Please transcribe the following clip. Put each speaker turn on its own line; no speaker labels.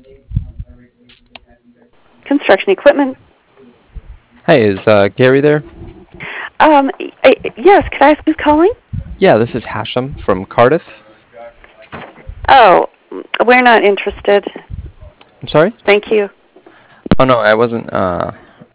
Construction equipment.
Hey, is Gary there?
Yes, could I ask who's calling?
Yeah, this is Hashem from Cardiff.
Oh, we're not interested.
I'm sorry?
Thank you.
Oh no, I wasn't.